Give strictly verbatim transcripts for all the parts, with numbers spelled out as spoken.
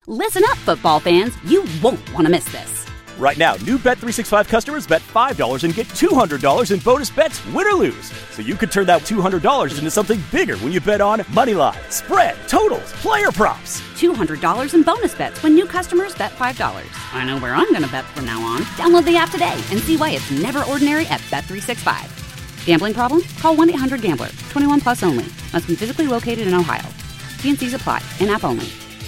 Listen up, football fans. You won't want to miss this. Right now, new Bet three sixty-five customers bet five dollars and get two hundred dollars in bonus bets, win or lose. So you could turn that two hundred dollars into something bigger when you bet on money line, spread, totals, player props. two hundred dollars in bonus bets when new customers bet five dollars. I know where I'm going to bet from now on. Download the app today and see why it's never ordinary at Bet three sixty-five. Gambling problem? Call one eight hundred gambler. twenty-one plus only. Must be physically located in Ohio. T and C's apply. In-app only.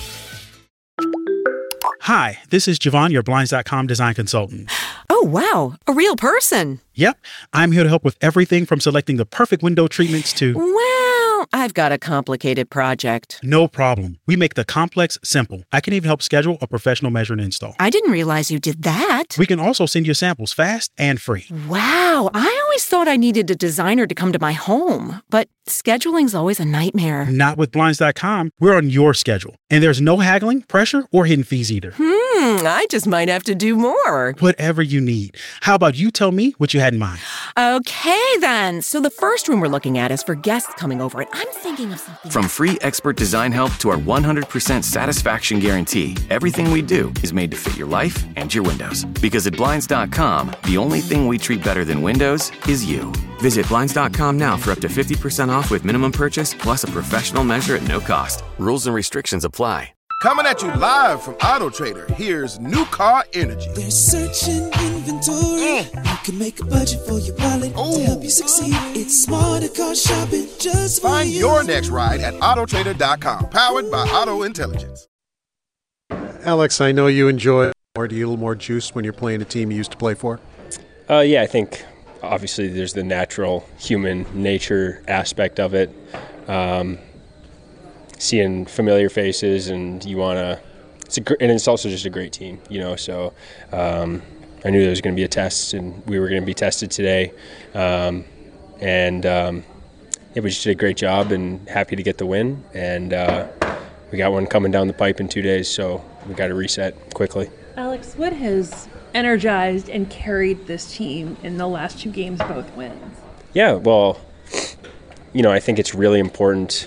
Hi, this is Javon, your Blinds dot com design consultant. Oh, wow. A real person. Yep. I'm here to help with everything from selecting the perfect window treatments to... Well, I've got a complicated project. No problem. We make the complex simple. I can even help schedule a professional measure and install. I didn't realize you did that. We can also send you samples fast and free. Wow. I always thought I needed a designer to come to my home, but scheduling's always a nightmare. Not with Blinds dot com. We're on your schedule. And there's no haggling, pressure, or hidden fees either. Hmm, I just might have to do more. Whatever you need. How about you tell me what you had in mind? Okay, then. So the first room we're looking at is for guests coming over, and I'm thinking of something... From free expert design help to our one hundred percent satisfaction guarantee, everything we do is made to fit your life and your windows. Because at Blinds dot com, the only thing we treat better than windows is you. Visit Blinds dot com now for up to fifty percent off with minimum purchase, plus a professional measure at no cost. Rules and restrictions apply. Coming at you live from Auto Trader, here's New Car Energy. There's searching inventory. Mm. You can make a budget for your wallet Ooh. To help you succeed. It's smarter car shopping just for Find you. your next ride at auto trader dot com, powered by Auto Intelligence. Alex, I know you enjoy or do you a little more juice when you're playing a team you used to play for? Uh, yeah, I think obviously there's the natural human nature aspect of it. Um, seeing familiar faces, and you want to it's a gr- and it's also just a great team, you know, so um, I knew there was going to be a test, and we were going to be tested today, um, and um, yeah, we just did a great job, and happy to get the win, and uh, we got one coming down the pipe in two days, so we got to reset quickly. Alex, what has energized and carried this team in the last two games, both wins? Yeah, well, you know, I think it's really important.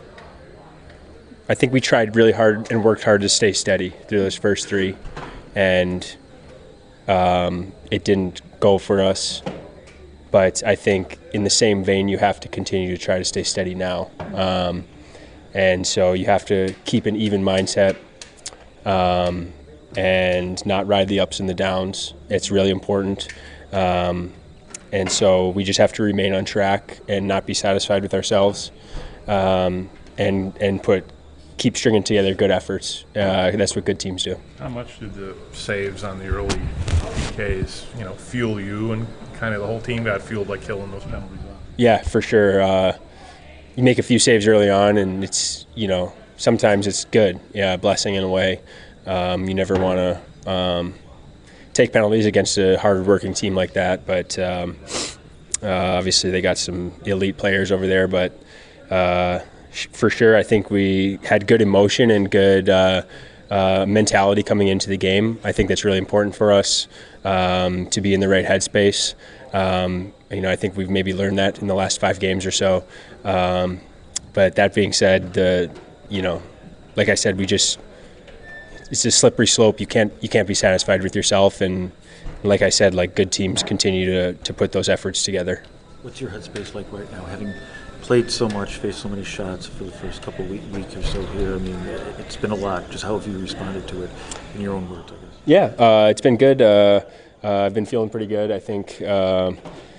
I think we tried really hard and worked hard to stay steady through those first three, and um, it didn't go for us. But I think in the same vein, you have to continue to try to stay steady now. Um, and so you have to keep an even mindset um, and not ride the ups and the downs. It's really important. Um, and so we just have to remain on track and not be satisfied with ourselves, um, and and put keep stringing together good efforts. Uh, that's what good teams do. How much did the saves on the early P Ks, you know, fuel you, and kind of the whole team got fueled by killing those penalties off? Yeah, for sure. Uh, you make a few saves early on, and it's, you know, sometimes it's good. Yeah, a blessing in a way. Um, you never want to um, take penalties against a hard-working team like that, but um, uh, obviously they got some elite players over there, but uh, for sure, I think we had good emotion and good uh, uh, mentality coming into the game. I think that's really important for us um, to be in the right headspace. Um, you know, I think we've maybe learned that in the last five games or so. Um, but that being said, the you know, like I said, we just it's a slippery slope. You can't you can't be satisfied with yourself, and like I said, like good teams continue to to put those efforts together. What's your headspace like right now, having played so much, faced so many shots for the first couple of week, week or so here? I mean, it's been a lot. Just how have you responded to it in your own words, I guess? Yeah, uh, it's been good. Uh, uh, I've been feeling pretty good. I think, uh,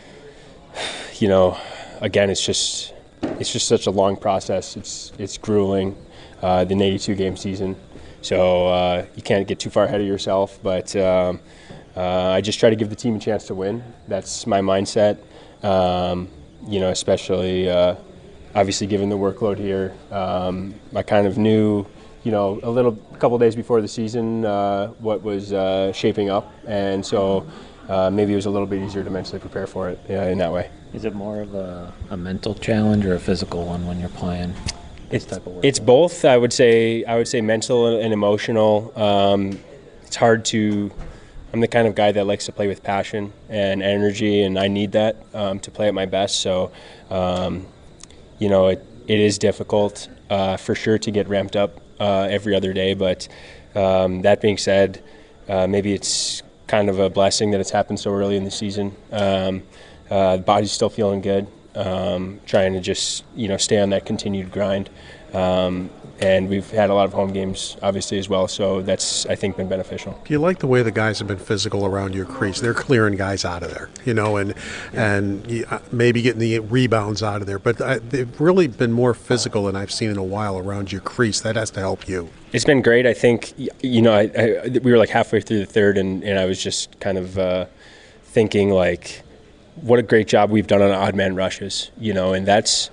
you know, again, it's just it's just such a long process. It's it's grueling, uh, the eighty-two game season. So uh, you can't get too far ahead of yourself. But um, uh, I just try to give the team a chance to win. That's my mindset. Um, you know, especially uh, obviously given the workload here. Um, I kind of knew, you know, a little a couple days before the season uh, what was uh, shaping up, and so uh, maybe it was a little bit easier to mentally prepare for it yeah, in that way. Is it more of a, a mental challenge or a physical one when you're playing this it's, type of work? It's both. I would say. I would say mental and emotional. Um, it's hard to. I'm the kind of guy that likes to play with passion and energy, and I need that um, to play at my best. So, um, you know, it, it is difficult uh, for sure to get ramped up uh, every other day, but um, that being said, uh, maybe it's kind of a blessing that it's happened so early in the season. Um, uh, the body's still feeling good. Um, trying to just, you know, stay on that continued grind. Um, and we've had a lot of home games, obviously, as well, so that's, I think, been beneficial. Do you like the way the guys have been physical around your crease? They're clearing guys out of there, you know, and yeah. and maybe getting the rebounds out of there. But I, they've really been more physical than I've seen in a while around your crease. That has to help you. It's been great. I think, you know, I, I, we were like halfway through the third, and, and I was just kind of uh, thinking, like, what a great job we've done on odd man rushes, you know, and that's,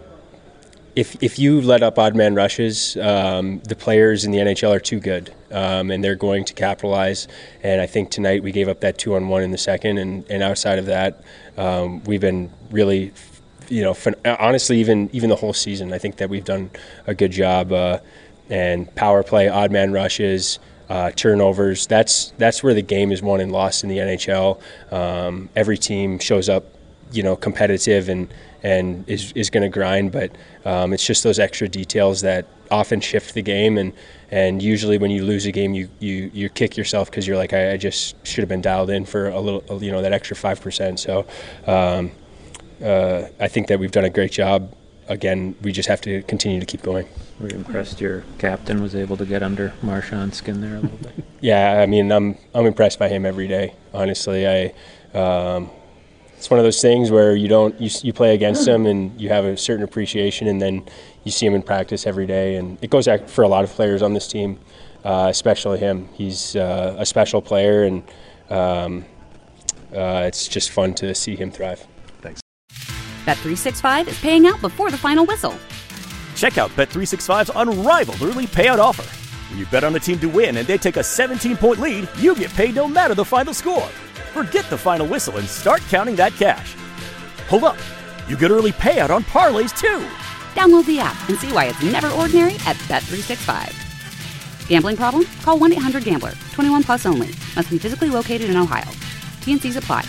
if if you let up odd man rushes, um, the players in the N H L are too good, um, and they're going to capitalize. And I think tonight we gave up that two on one in the second, and, and outside of that, um, we've been really, you know, fin- honestly, even even the whole season, I think that we've done a good job. Uh, and power play, odd man rushes, Uh, turnovers, that's that's where the game is won and lost in the N H L. Um, every team shows up, you know, competitive and and is is going to grind, but um, it's just those extra details that often shift the game. And, and usually when you lose a game, you you, you kick yourself because you're like, I, I just should have been dialed in for a little, you know, that extra five percent. So um, uh, I think that we've done a great job. Again, we just have to continue to keep going. Were you impressed your captain was able to get under Marchand's skin there a little bit? Yeah, I mean, I'm I'm impressed by him every day. Honestly, I um, it's one of those things where you don't you you play against him and you have a certain appreciation, and then you see him in practice every day, and it goes out for a lot of players on this team, uh, especially him. He's uh, a special player, and um, uh, it's just fun to see him thrive. Thanks. Bet three sixty-five is paying out before the final whistle. Check out Bet three sixty-five's unrivaled early payout offer. When you bet on a team to win and they take a seventeen-point lead, you get paid no matter the final score. Forget the final whistle and start counting that cash. Hold up. You get early payout on parlays, too. Download the app and see why it's never ordinary at Bet three sixty-five. Gambling problem? Call one eight hundred gambler. twenty-one plus only. Must be physically located in Ohio. T and C's apply.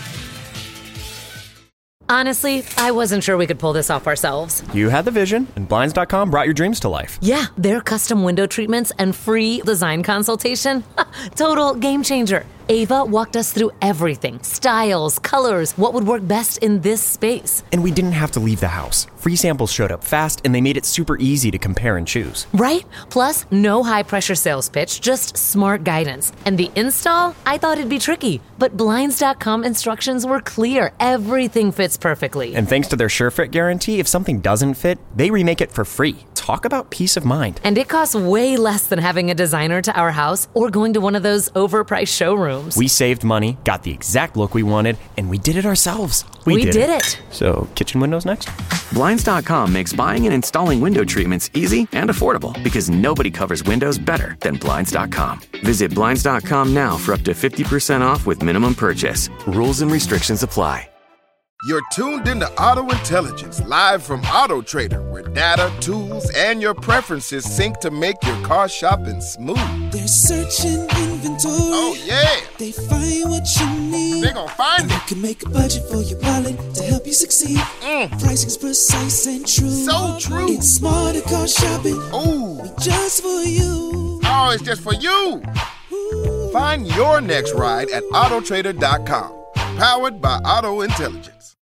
Honestly, I wasn't sure we could pull this off ourselves. You had the vision, and Blinds dot com brought your dreams to life. Yeah, their custom window treatments and free design consultation. Total game changer. Ava walked us through everything. Styles, colors, what would work best in this space. And we didn't have to leave the house. Free samples showed up fast, and they made it super easy to compare and choose. Right? Plus, no high-pressure sales pitch, just smart guidance. And the install? I thought it'd be tricky. But Blinds dot com instructions were clear. Everything fits perfectly. And thanks to their SureFit guarantee, if something doesn't fit, they remake it for free. Talk about peace of mind. And it costs way less than having a designer to our house or going to one of those overpriced showrooms. We saved money, got the exact look we wanted, and we did it ourselves. We, we did, did it. it. So, kitchen windows next? Blinds dot com makes buying and installing window treatments easy and affordable because nobody covers windows better than Blinds dot com. Visit Blinds dot com now for up to fifty percent off with minimum purchase. Rules and restrictions apply. You're tuned into Auto Intelligence, live from Auto Trader, where data, tools, and your preferences sync to make your car shopping smooth. They're searching inventory. Oh, yeah. They find what you need. They're gonna find and it. You can make a budget for your wallet to help you succeed. Mm. Pricing's precise and true. So true. It's smarter car shopping. Ooh. Just for you. Oh, it's just for you. Ooh. Find your next ride at Auto Trader dot com. Powered by Auto Intelligence.